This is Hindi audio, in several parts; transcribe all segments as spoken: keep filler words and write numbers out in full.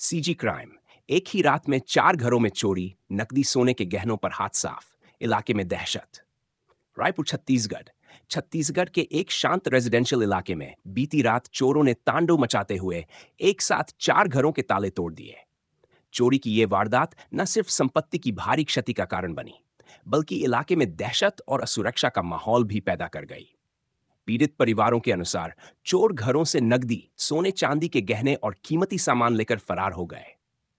CG crime. एक ही रात में चार घरों में चोरी, नकदी सोने के गहनों पर हाथ साफ, इलाके में दहशत। रायपुर, छत्तीसगढ़। छत्तीसगढ़ के एक शांत रेजिडेंशियल इलाके में बीती रात चोरों ने तांडव मचाते हुए एक साथ चार घरों के ताले तोड़ दिए। चोरी की यह वारदात न सिर्फ संपत्ति की भारी क्षति का कारण बनी, बल्कि इलाके में दहशत और असुरक्षा का माहौल भी पैदा कर गई। पीड़ित परिवारों के अनुसार चोर घरों से नकदी, सोने चांदी के गहने और कीमती सामान लेकर फरार हो गए।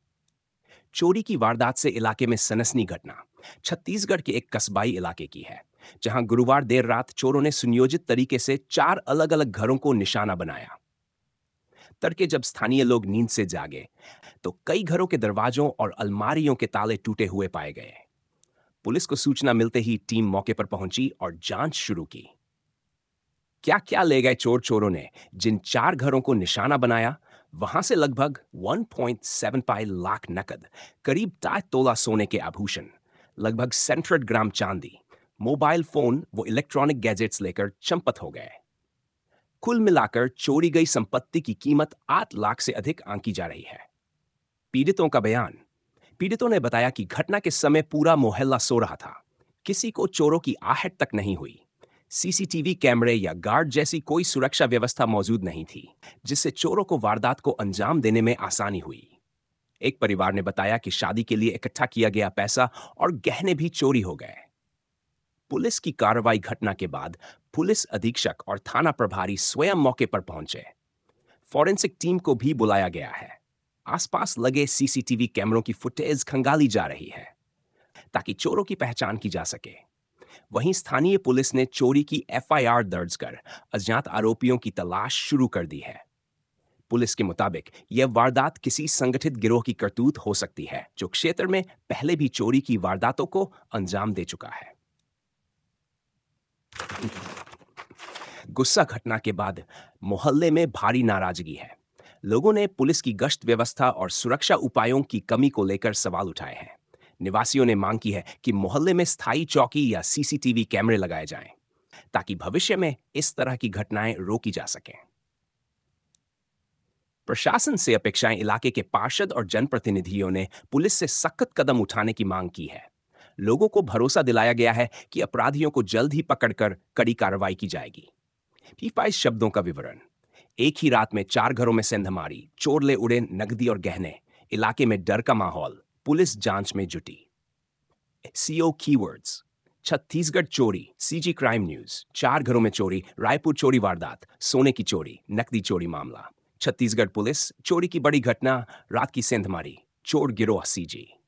चोरी की वारदात से इलाके में सनसनी घटना छत्तीसगढ़ के एक कस्बाई इलाके की है, जहां गुरुवार देर रात चोरों ने सुनियोजित तरीके से चार अलग अलग घरों को निशाना बनाया। तड़के जब स्थानीय लोग नींद से जागे तो कई घरों के दरवाजों और अलमारियों के ताले टूटे हुए पाए गए। पुलिस को सूचना मिलते ही टीम मौके पर पहुंची और जांच शुरू की। क्या क्या ले गए चोर चोरों ने जिन चार घरों को निशाना बनाया? वहां से लगभग एक पॉइंट सात पाँच लाख नकद, करीब ढाई तोला सोने के आभूषण, लगभग सैंतीस ग्राम चांदी, मोबाइल फोन व इलेक्ट्रॉनिक गैजेट्स लेकर चंपत हो गए। कुल मिलाकर चोरी गई संपत्ति की कीमत आठ लाख से अधिक आंकी जा रही है। पीड़ितों का बयान। पीड़ितों ने बताया कि घटना के समय पूरा मोहल्ला सो रहा था। किसी को चोरों की आहट तक नहीं हुई। सीसीटीवी कैमरे या गार्ड जैसी कोई सुरक्षा व्यवस्था मौजूद नहीं थी, जिससे चोरों को वारदात को अंजाम देने में आसानी हुई। एक परिवार ने बताया कि शादी के लिए इकट्ठा किया गया पैसा और गहने भी चोरी हो गए। पुलिस की कार्रवाई घटना के बाद पुलिस अधीक्षक और थाना प्रभारी स्वयं मौके पर पहुंचे। फॉरेंसिक टीम को भी बुलाया गया है। आसपास लगे सीसीटीवी कैमरों की फुटेज खंगाली जा रही है, ताकि चोरों की पहचान की जा सके। वहीं स्थानीय पुलिस ने चोरी की एफआईआर दर्ज कर अज्ञात आरोपियों की तलाश शुरू कर दी है। पुलिस के मुताबिक यह वारदात किसी संगठित गिरोह की करतूत हो सकती है, जो क्षेत्र में पहले भी चोरी की वारदातों को अंजाम दे चुका है। गुस्सा घटना के बाद मोहल्ले में भारी नाराजगी है। लोगों ने पुलिस की गश्त व्यवस्था और सुरक्षा उपायों की कमी को लेकर सवाल उठाए हैं। निवासियों ने मांग की है कि मोहल्ले में स्थायी चौकी या सीसीटीवी कैमरे लगाए जाएं, ताकि भविष्य में इस तरह की घटनाएं रोकी जा सकें। प्रशासन से अपेक्षाएं। इलाके के पार्षद और जनप्रतिनिधियों ने पुलिस से सख्त कदम उठाने की मांग की है। लोगों को भरोसा दिलाया गया है कि अपराधियों को जल्द ही पकड़कर कड़ी कार्रवाई की जाएगी। पीफाइव शब्दों का विवरण। एक ही रात में चार घरों में सेंधमारी, चोर ले उड़े नकदी और गहने, इलाके में डर का माहौल, पुलिस जांच में जुटी। CO keywords. छत्तीसगढ़ चोरी, सीजी क्राइम न्यूज। चार घरों में चोरी, रायपुर चोरी वारदात, सोने की चोरी, नकदी चोरी मामला। छत्तीसगढ़ पुलिस, चोरी की बड़ी घटना, रात की सेंधमारी, चोर गिरोह सीजी।